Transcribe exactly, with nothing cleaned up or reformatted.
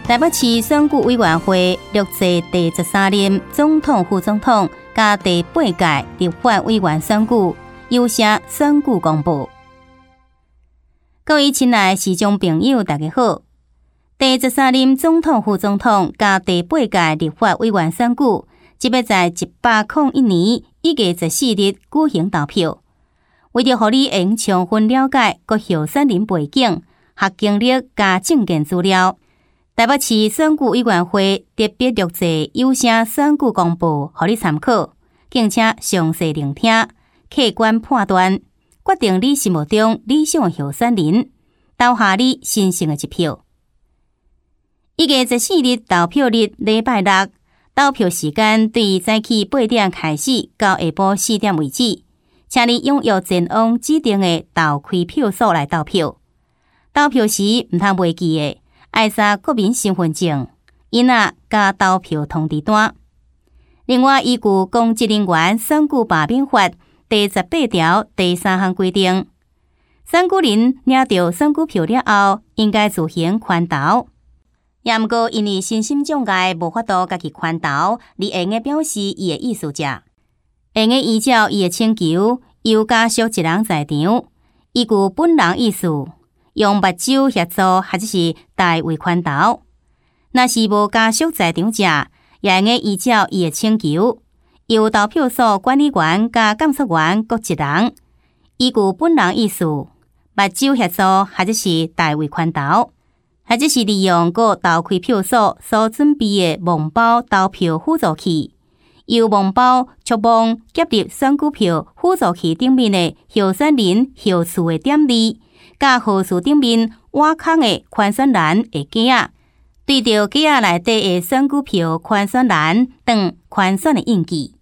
台北市选举委员会录制第十三任总统、副总统加第八届立法委员选举优先选举公布。各位亲爱的视众朋友，大家好！第十三任总统、副总统加第八届立法委员选举，即要在一百零一年一月十四日举行投票。为着让你能充分了解各候选人背景、学经历加证件资料，台北市选举委员会特别录制优先选举公布，让你参考，并且详细聆听，客观判断，决定你心目中理想的候选人，投下你神圣的一票。一月十四日投票日礼拜六，投票时间对早起八点开始到下晡四点为止，请你踊跃前往指定的投开票所来投票。投票时唔通忘记的，爱查国民身份证、印仔加投票通知单。另外，依据《公职人员选举罢免法》第十八条第三项规定，选举人领到选举票了后，应该自行圈投。也毋过，因为身心障碍无法度家己圈投，而会用表示伊的意思者，会用依照伊的请求，由家属一人在场，依据本人意思，用目睭协助或者是代为圈投。若是无家属在场者，也会用依照伊的请求，由投票所管理员甲监察员各一人，依据本人意思，目睭协助或者是代为圈投。或者是利用各投开票所所准备的网包投票辅助器，由网包触摸夹入选举票辅助器顶面的候选人号次的点字，甲号次顶面挖空的圈选栏的格仔，对着格仔内底的选举票圈选栏当圈选的印记。